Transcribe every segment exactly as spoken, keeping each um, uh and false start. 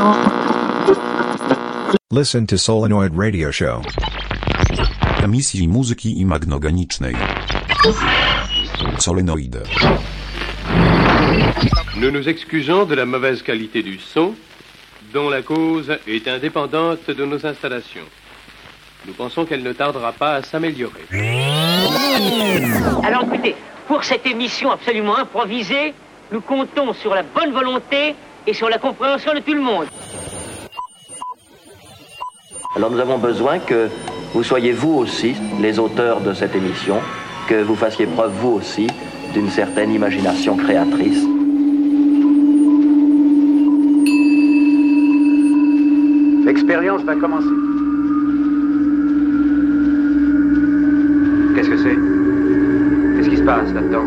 Listen to Solenoid Radio Show. Emisji muzyki imagnogenicznej. Solenoid. Nous nous excusons de la mauvaise qualité du son, dont la cause est indépendante de nos installations. Nous pensons qu'elle ne tardera pas à s'améliorer. Alors écoutez, pour cette émission absolument improvisée, nous comptons sur la bonne volonté et sur la compréhension de tout le monde. Alors nous avons besoin que vous soyez vous aussi les auteurs de cette émission, que vous fassiez preuve vous aussi d'une certaine imagination créatrice. L'expérience va commencer. Qu'est-ce que c'est? Qu'est-ce qui se passe là-dedans?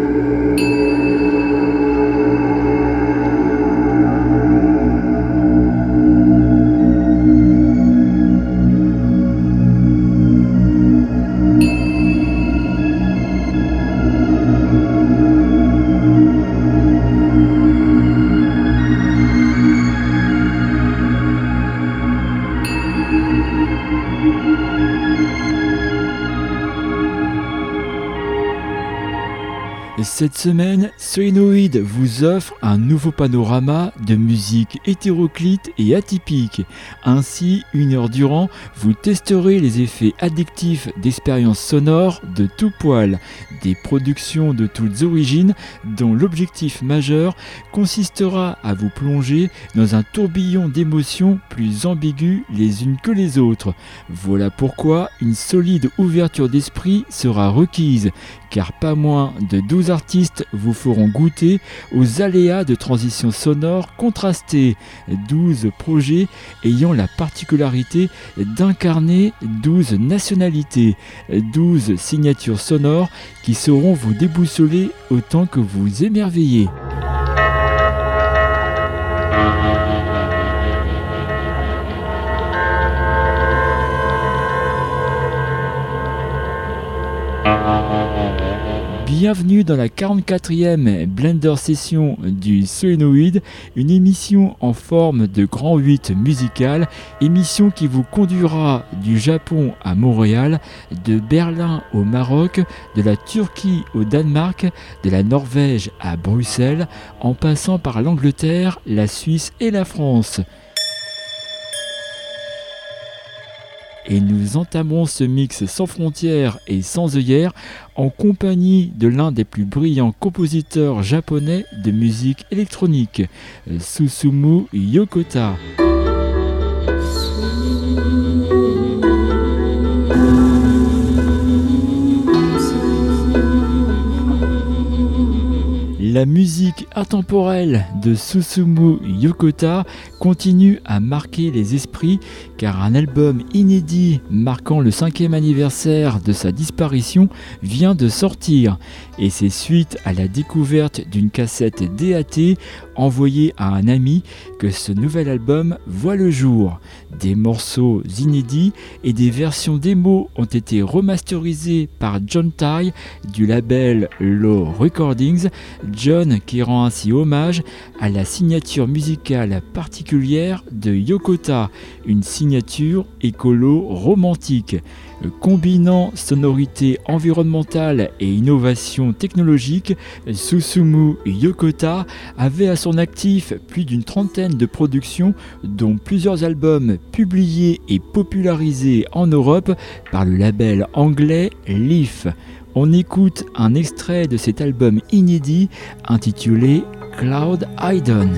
Cette semaine, Solenoid vous offre un nouveau panorama de musique hétéroclite et atypique. Ainsi, une heure durant, vous testerez les effets addictifs d'expériences sonores de tout poil, des productions de toutes origines dont l'objectif majeur consistera à vous plonger dans un tourbillon d'émotions plus ambiguës les unes que les autres. Voilà pourquoi une solide ouverture d'esprit sera requise, car pas moins de douze artistes vous feront goûter aux aléas de transition sonore contrastée, douze projets ayant la particularité d'incarner douze nationalités, douze signatures sonores qui sauront vous déboussoler autant que vous émerveiller. Bienvenue dans la quarante-quatrième Blender Session du Solenoid, une émission en forme de grand huit musical, émission qui vous conduira du Japon à Montréal, de Berlin au Maroc, de la Turquie au Danemark, de la Norvège à Bruxelles, en passant par l'Angleterre, la Suisse et la France. Et nous entamerons ce mix sans frontières et sans œillères en compagnie de l'un des plus brillants compositeurs japonais de musique électronique, Susumu Yokota. La musique intemporelle de Susumu Yokota continue à marquer les esprits car un album inédit marquant le cinquième anniversaire de sa disparition vient de sortir et c'est suite à la découverte d'une cassette D A T envoyée à un ami que ce nouvel album voit le jour. Des morceaux inédits et des versions démo ont été remasterisés par John Tai du label Low Recordings, John qui rend ainsi hommage à la signature musicale particulière de Yokota, une signature écolo romantique. Combinant sonorité environnementale et innovation technologique, Susumu Yokota avait à son actif plus d'une trentaine de productions, dont plusieurs albums publiés et popularisés en Europe par le label anglais Leaf. On écoute un extrait de cet album inédit intitulé Cloud Hidden.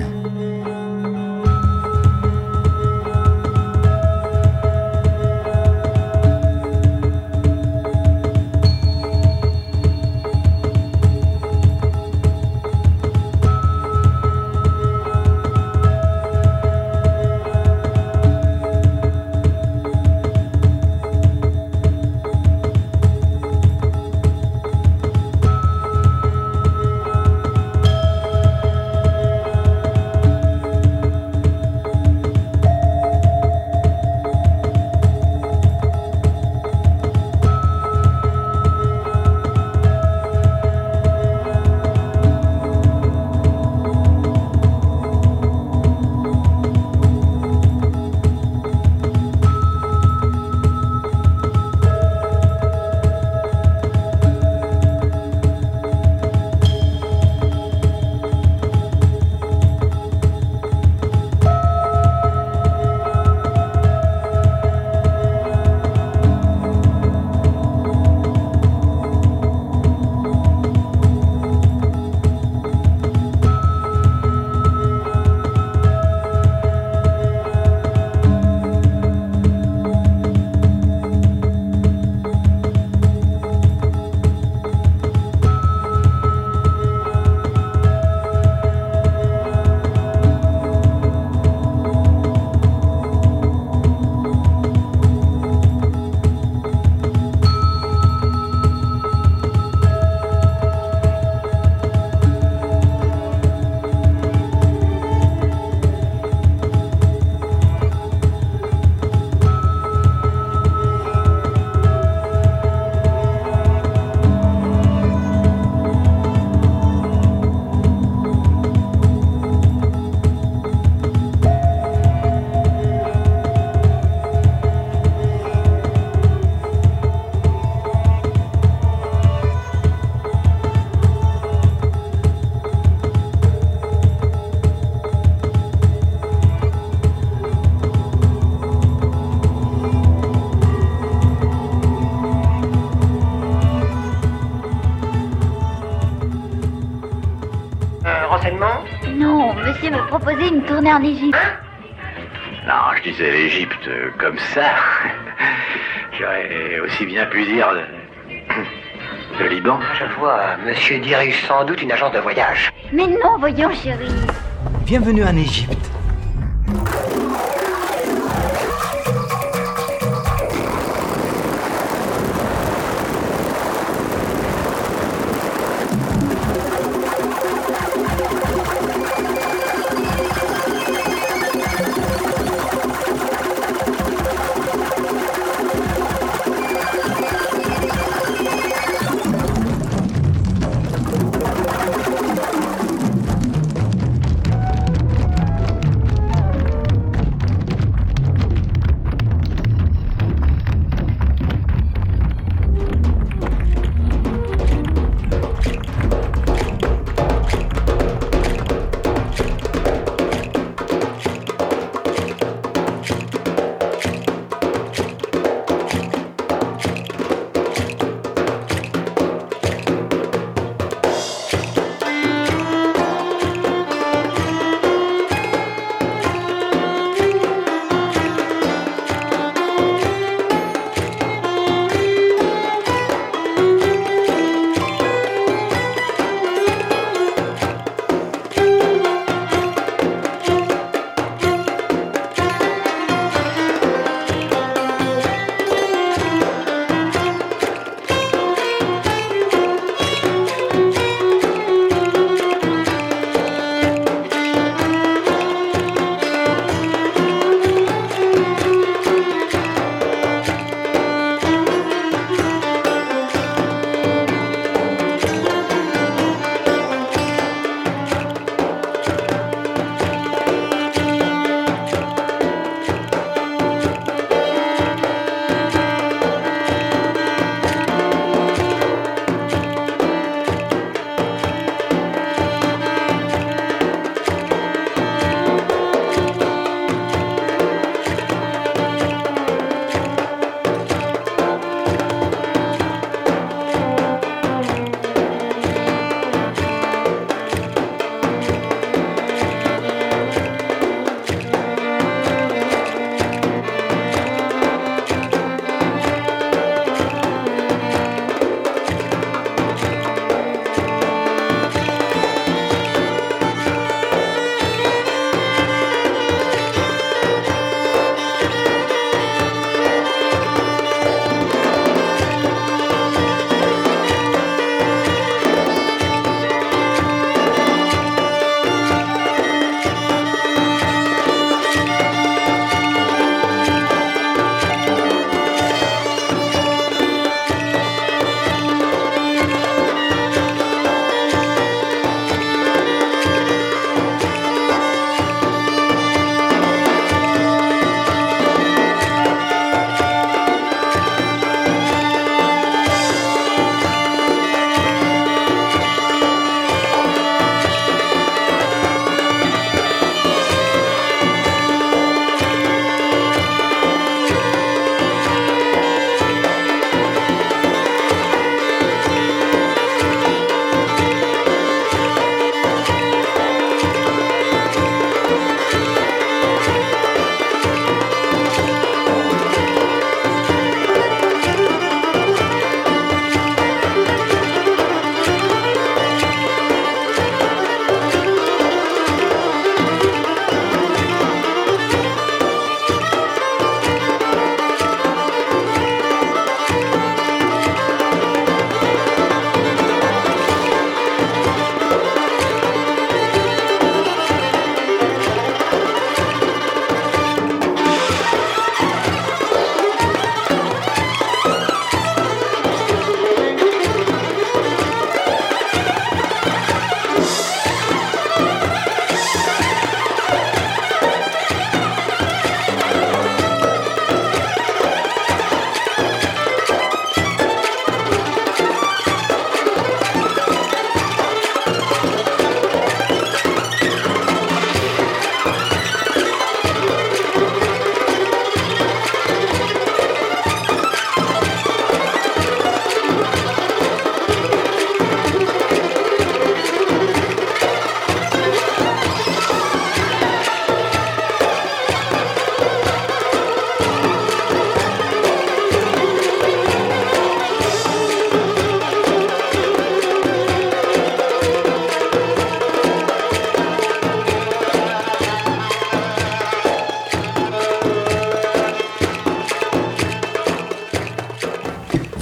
me proposer une tournée en Égypte. Non, je disais l'Égypte euh, comme ça. J'aurais aussi bien pu dire le, le Liban. Je vois, monsieur dirige sans doute une agence de voyage. Mais non, voyons, chérie. Bienvenue en Égypte.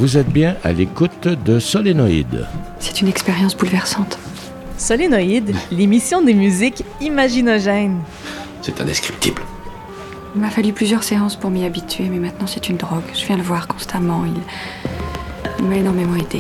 Vous êtes bien à l'écoute de Solénoïde. C'est une expérience bouleversante. Solénoïde, l'émission des musiques imaginogènes. C'est indescriptible. Il m'a fallu plusieurs séances pour m'y habituer, mais maintenant c'est une drogue. Je viens le voir constamment. Il, il m'a énormément aidé.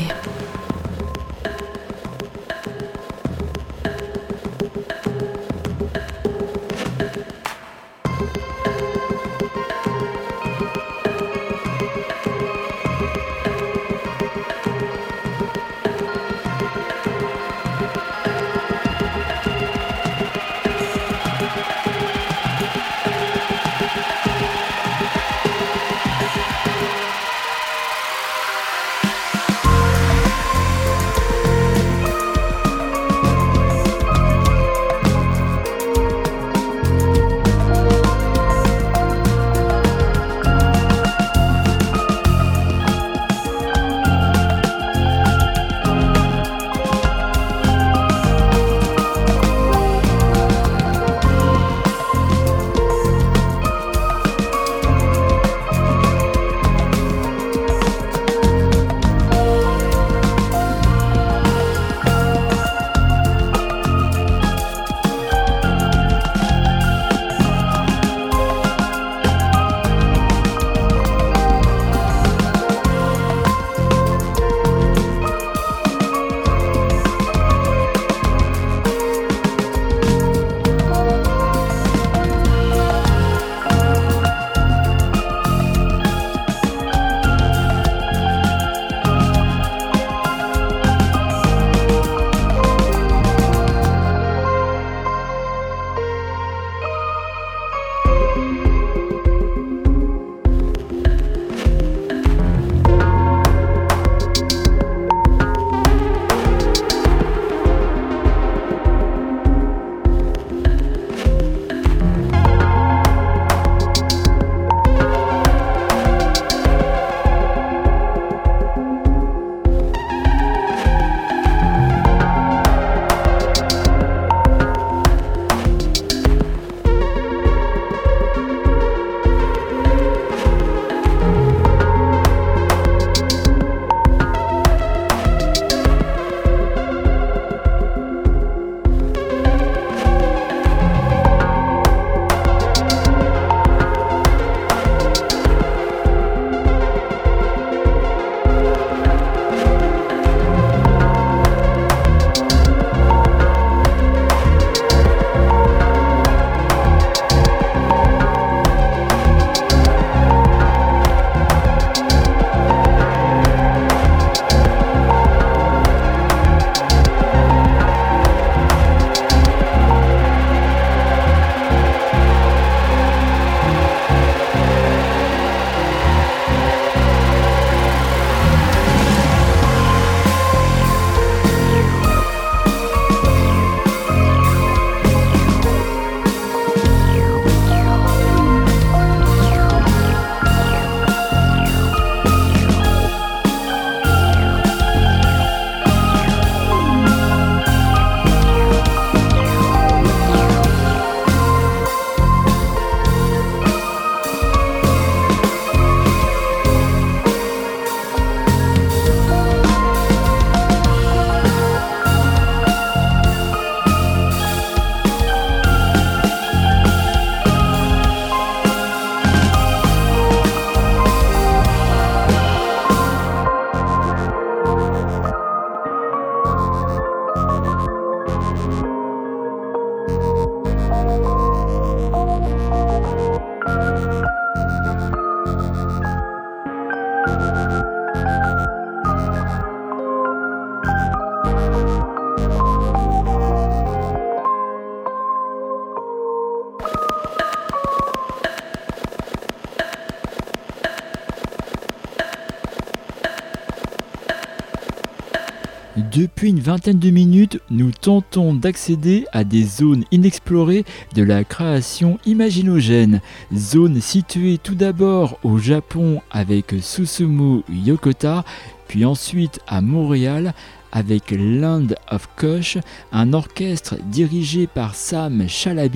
Depuis une vingtaine de minutes, nous tentons d'accéder à des zones inexplorées de la création imaginogène. Zone située tout d'abord au Japon avec Susumu Yokota, puis ensuite à Montréal avec Land of Kush, un orchestre dirigé par Sam Chalabi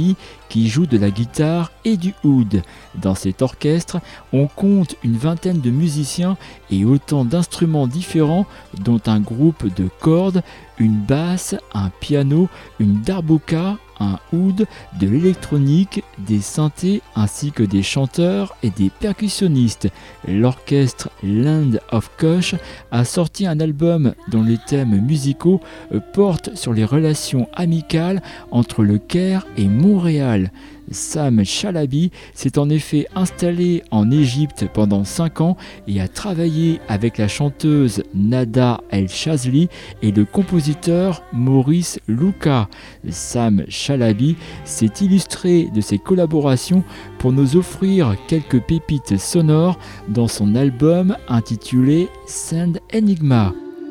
qui joue de la guitare et du oud. Dans cet orchestre, on compte une vingtaine de musiciens et autant d'instruments différents, dont un groupe de cordes, une basse, un piano, une darbuka, un oud, de l'électronique, des synthés ainsi que des chanteurs et des percussionnistes. L'orchestre Land of Kush a sorti un album dont les thèmes musicaux portent sur les relations amicales entre le Caire et Montréal. Sam Shalaby s'est en effet installé en Égypte pendant cinq ans et a travaillé avec la chanteuse Nada El Shazly et le compositeur Maurice Luka. Sam Shalaby s'est illustré de ses collaborations pour nous offrir quelques pépites sonores dans son album intitulé Sand Enigma.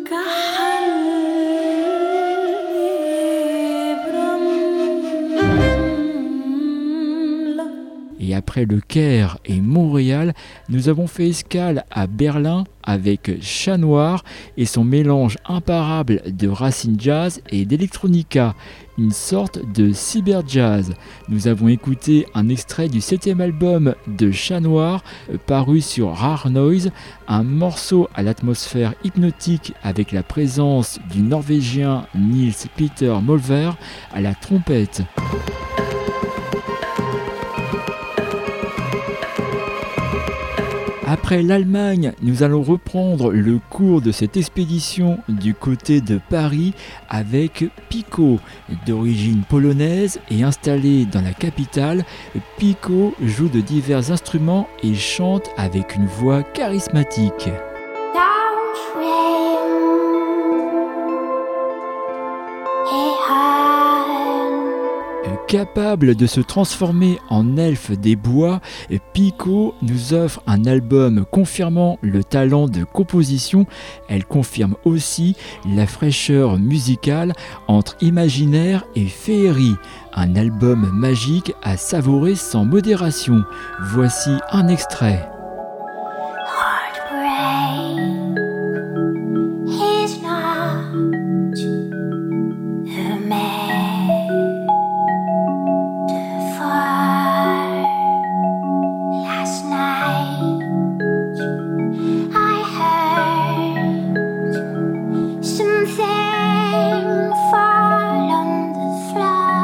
Et après le Caire et Montréal, nous avons fait escale à Berlin avec Chat Noir et son mélange imparable de racines jazz et d'électronica, une sorte de cyberjazz. Nous avons écouté un extrait du septième album de Chat Noir paru sur Rare Noise, un morceau à l'atmosphère hypnotique avec la présence du Norvégien Nils Peter Molver à la trompette. Après l'Allemagne, nous allons reprendre le cours de cette expédition du côté de Paris avec Pico. D'origine polonaise et installé dans la capitale, Pico joue de divers instruments et chante avec une voix charismatique. Capable de se transformer en elfe des bois, Pico nous offre un album confirmant le talent de composition. Elle confirme aussi la fraîcheur musicale entre imaginaire et féerie. Un album magique à savourer sans modération. Voici un extrait.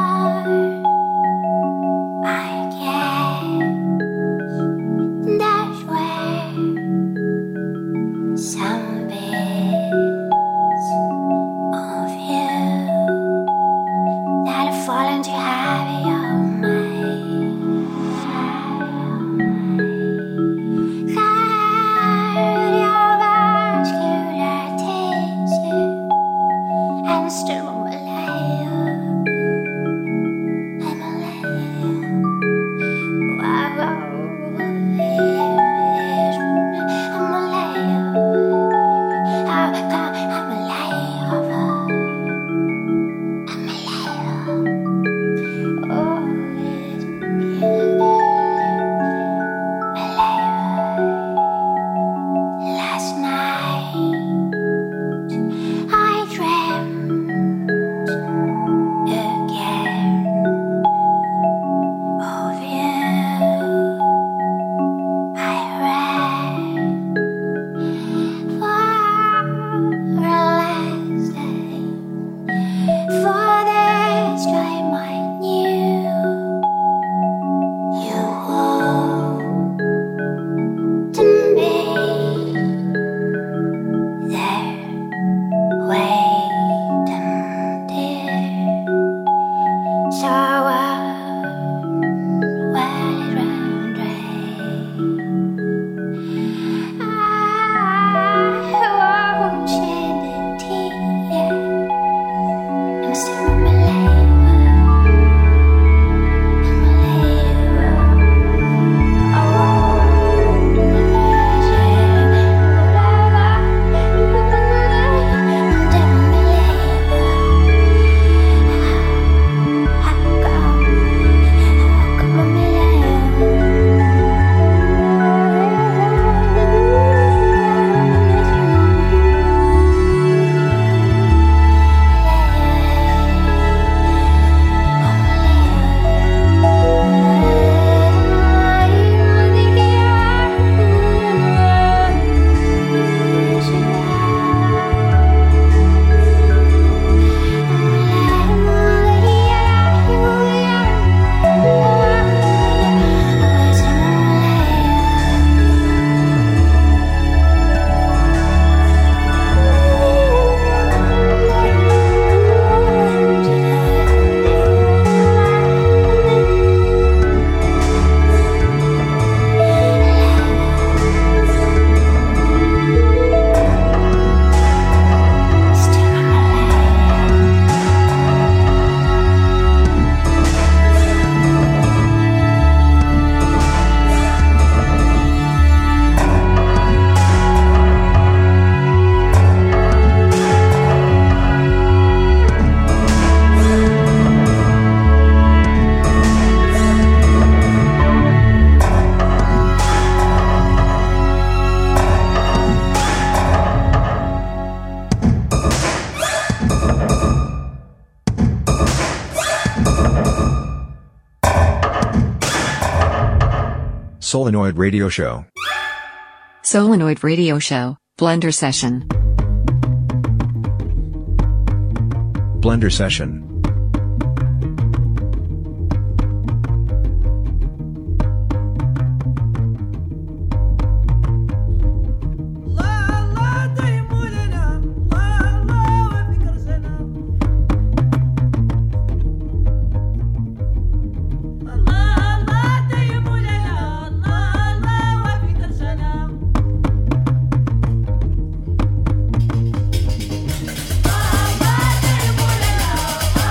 That Solenoid Radio Show. Solenoid Radio Show, Blender Session. Blender Session. Allah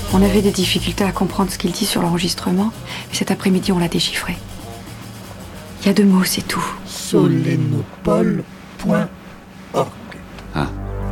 On avait des difficultés à comprendre ce qu'il dit sur l'enregistrement, mais cet après-midi, on l'a déchiffré. Il y a deux mots, c'est tout. Solenopole point org. Ah.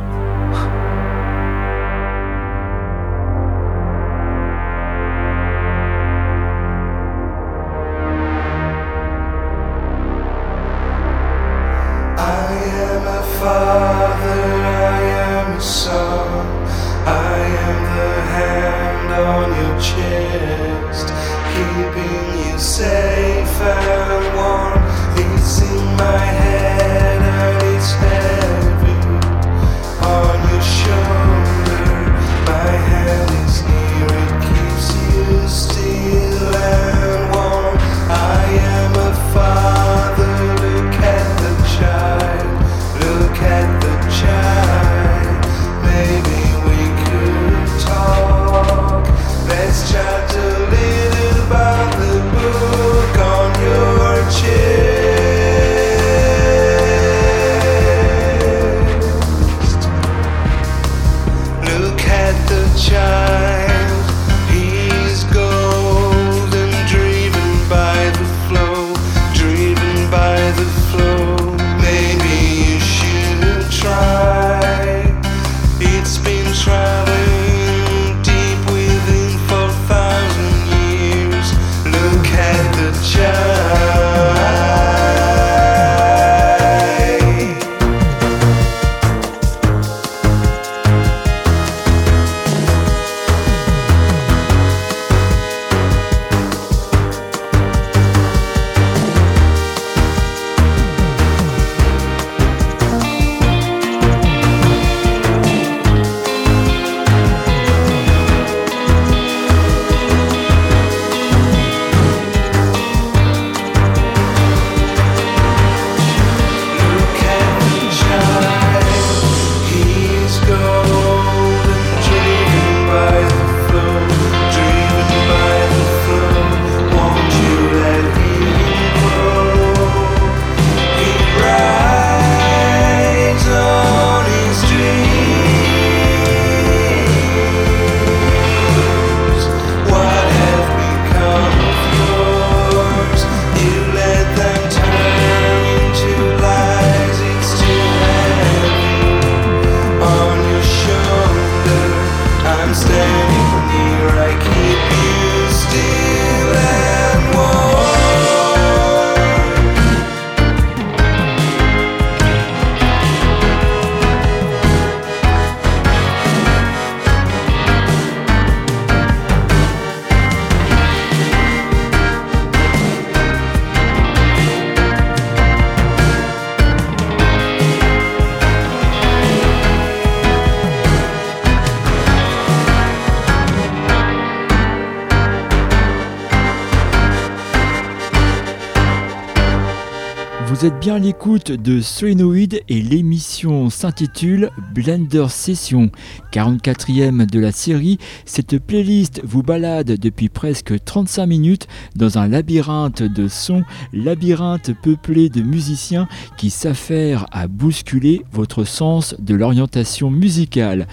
Vous êtes bien à l'écoute de Solenoid et l'émission s'intitule Blender Session. quarante-quatrième de la série, cette playlist vous balade depuis presque trente-cinq minutes dans un labyrinthe de sons, labyrinthe peuplé de musiciens qui s'affairent à bousculer votre sens de l'orientation musicale.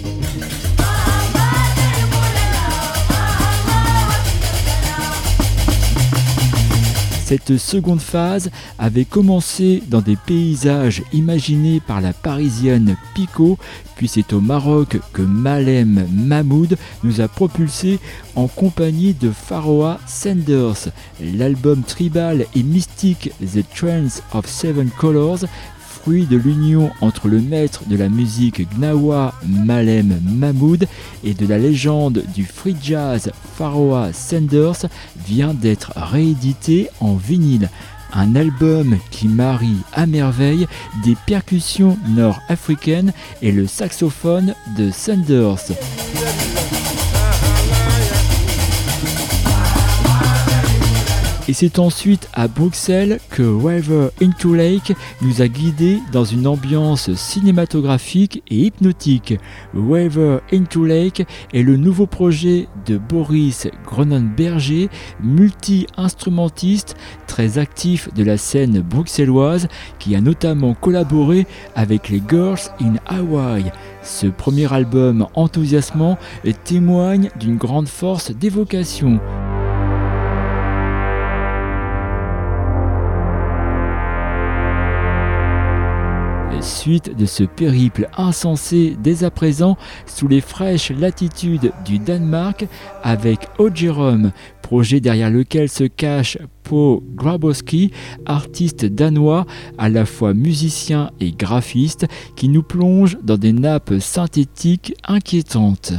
Cette seconde phase avait commencé dans des paysages imaginés par la parisienne Pico, puis c'est au Maroc que Malem Mahmoud nous a propulsés en compagnie de Pharoah Sanders. L'album tribal et mystique The Trance of Seven Colors, fruit de l'union entre le maître de la musique gnawa Malem Mahmoud et de la légende du free jazz Pharoah Sanders, vient d'être réédité en vinyle. Un album qui marie à merveille des percussions nord-africaines et le saxophone de Sanders. Et c'est ensuite à Bruxelles que River Into Lake nous a guidés dans une ambiance cinématographique et hypnotique. River Into Lake est le nouveau projet de Boris Gronenberger, multi-instrumentiste très actif de la scène bruxelloise, qui a notamment collaboré avec les Girls in Hawaii. Ce premier album enthousiasmant témoigne d'une grande force d'évocation. Suite de ce périple insensé dès à présent sous les fraîches latitudes du Danemark avec Ogerom, projet derrière lequel se cache Pål Grabowski, artiste danois à la fois musicien et graphiste qui nous plonge dans des nappes synthétiques inquiétantes.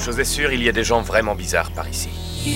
chose est sûre, il y a des gens vraiment bizarres par ici.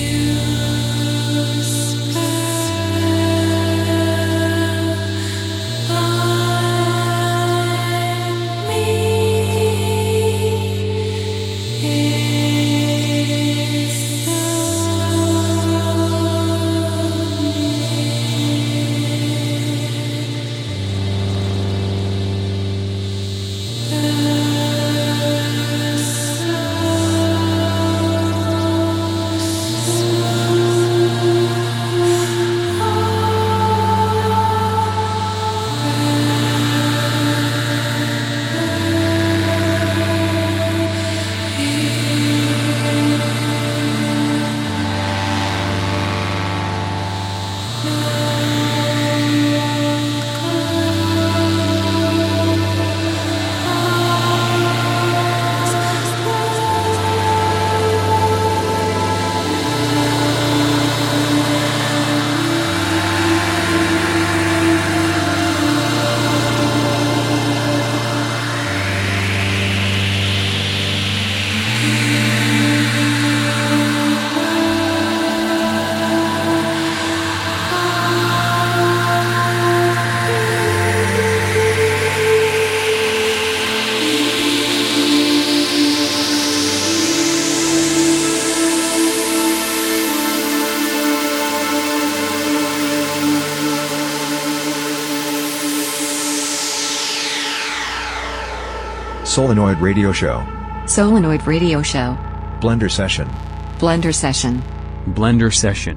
Solenoid Radio Show. Solenoid Radio Show. Blender Session. Blender Session. Blender Session.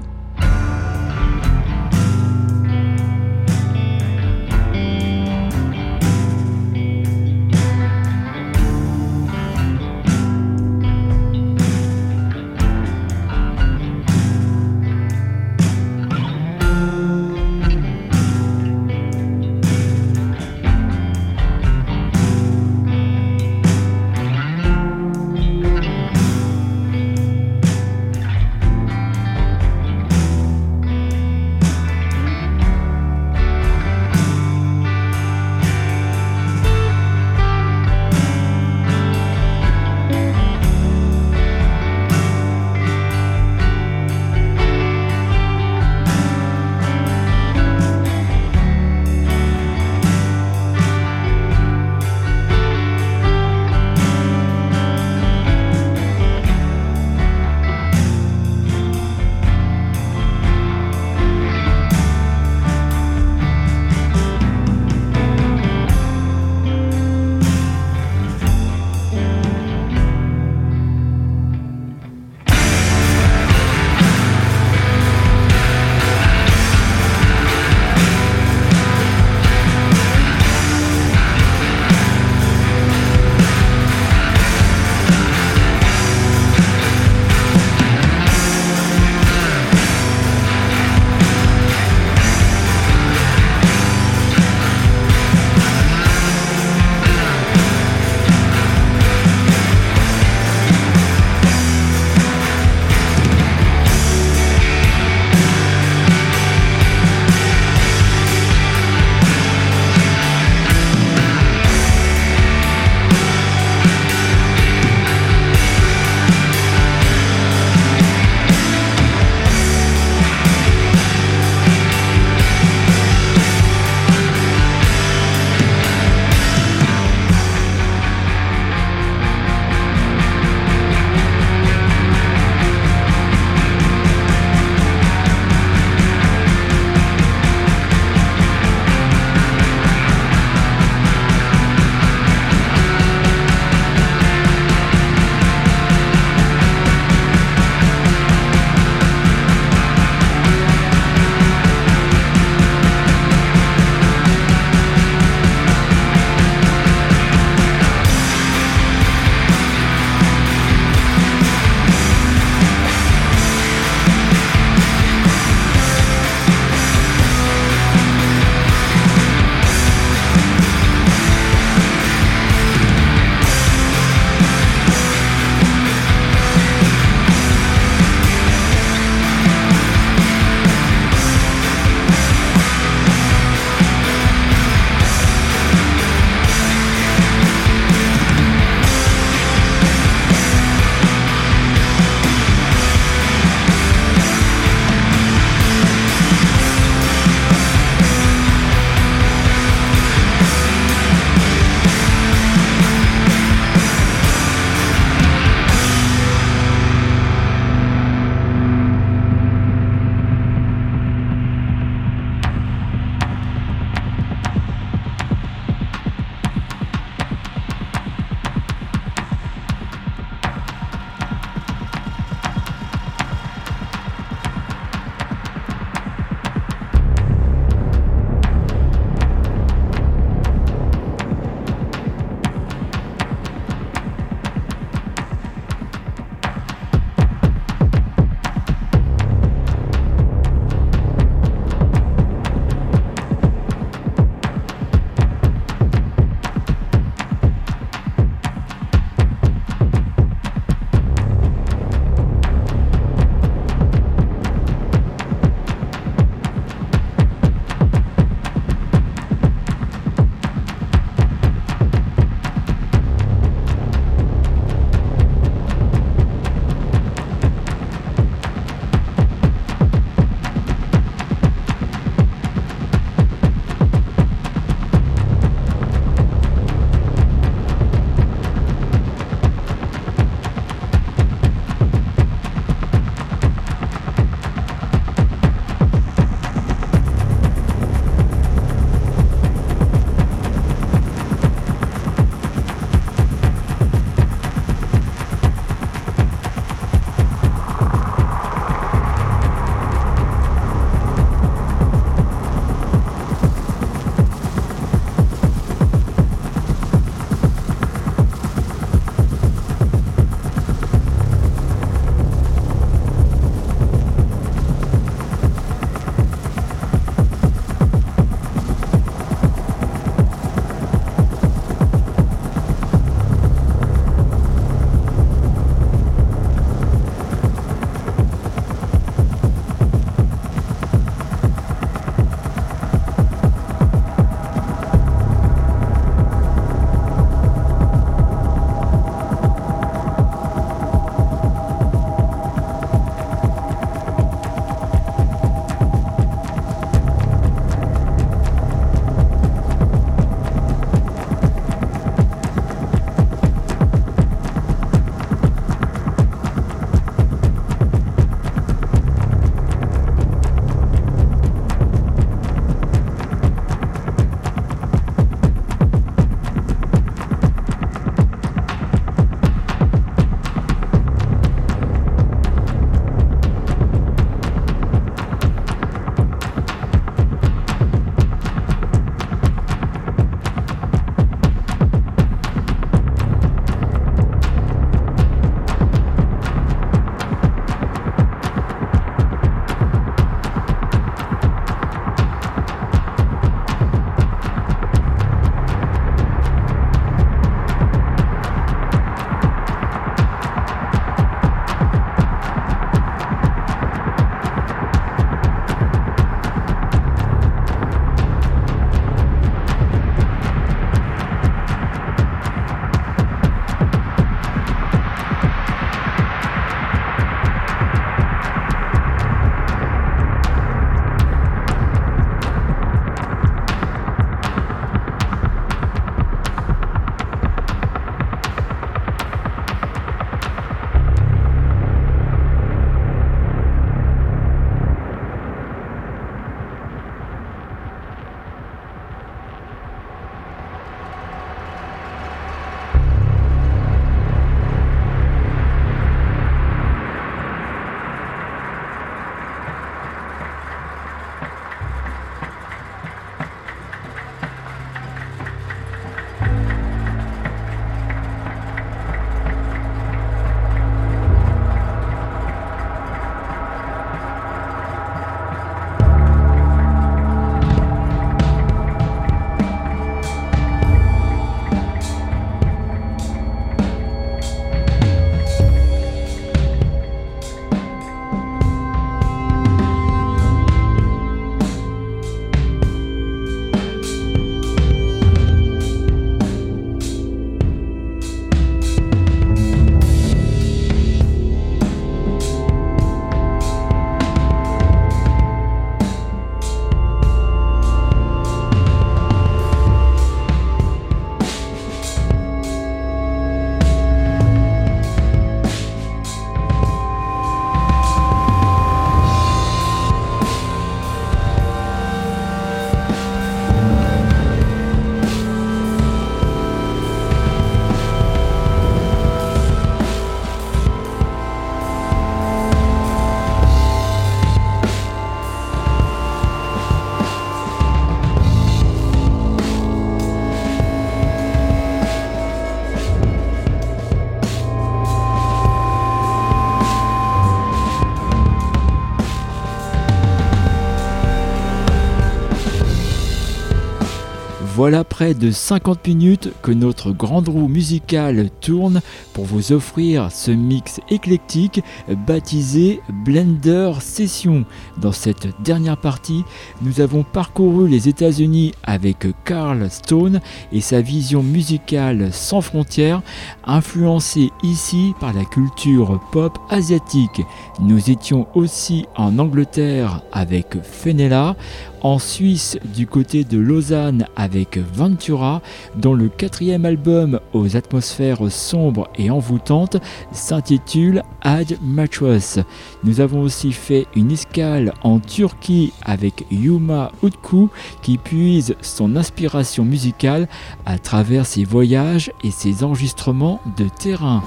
Voilà près de cinquante minutes que notre grande roue musicale tourne pour vous offrir ce mix éclectique baptisé Blender Session. Dans cette dernière partie, nous avons parcouru les États-Unis avec Carl Stone et sa vision musicale sans frontières, influencée ici par la culture pop asiatique. Nous étions aussi en Angleterre avec Fenella, en Suisse du côté de Lausanne avec Ventura, dont le quatrième album aux atmosphères sombres et envoûtantes s'intitule Ad Mattress. Nous avons aussi fait une escale en Turquie avec Yuma Utku qui puise son inspiration musicale à travers ses voyages et ses enregistrements de terrain.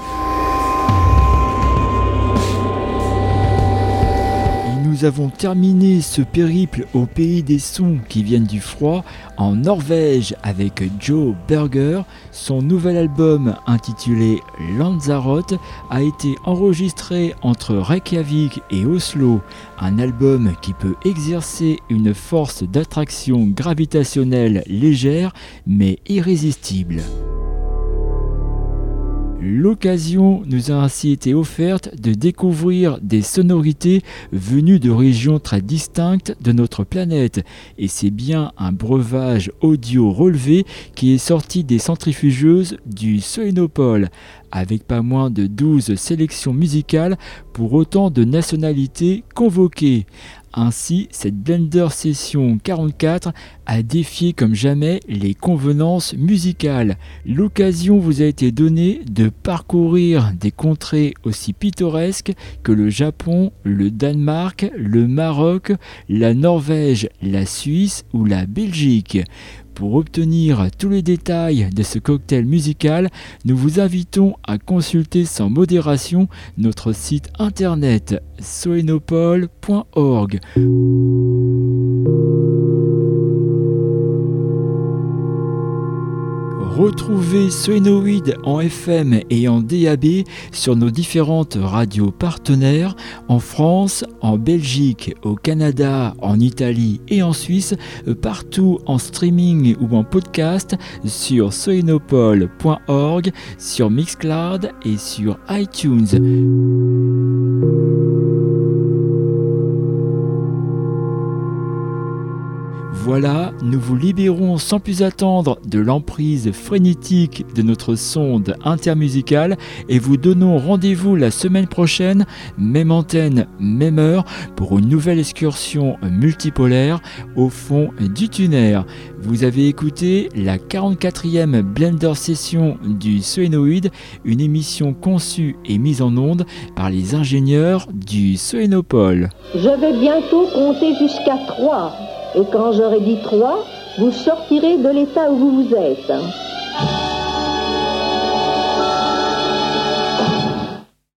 Nous avons terminé ce périple au pays des sons qui viennent du froid en Norvège avec Joe Berger. Son nouvel album intitulé Lanzarote a été enregistré entre Reykjavik et Oslo, un album qui peut exercer une force d'attraction gravitationnelle légère mais irrésistible. L'occasion nous a ainsi été offerte de découvrir des sonorités venues de régions très distinctes de notre planète. Et c'est bien un breuvage audio relevé qui est sorti des centrifugeuses du Soénopole, avec pas moins de douze sélections musicales pour autant de nationalités convoquées. Ainsi, cette Blender Session quarante-quatre a défié comme jamais les convenances musicales. L'occasion vous a été donnée de parcourir des contrées aussi pittoresques que le Japon, le Danemark, le Maroc, la Norvège, la Suisse ou la Belgique. Pour obtenir tous les détails de ce cocktail musical, nous vous invitons à consulter sans modération notre site internet soénopole point org. Retrouvez Soénoïde en F M et en D A B sur nos différentes radios partenaires en France, en Belgique, au Canada, en Italie et en Suisse, partout en streaming ou en podcast sur soénopole point org, sur Mixcloud et sur iTunes. Voilà, nous vous libérons sans plus attendre de l'emprise frénétique de notre sonde intermusicale et vous donnons rendez-vous la semaine prochaine, même antenne, même heure, pour une nouvelle excursion multipolaire au fond du tunnel. Vous avez écouté la quarante-quatrième Blender Session du Soénoïde, une émission conçue et mise en onde par les ingénieurs du Soénopole. Je vais bientôt compter jusqu'à trois. Et quand j'aurai dit trois, vous sortirez de l'état où vous vous êtes.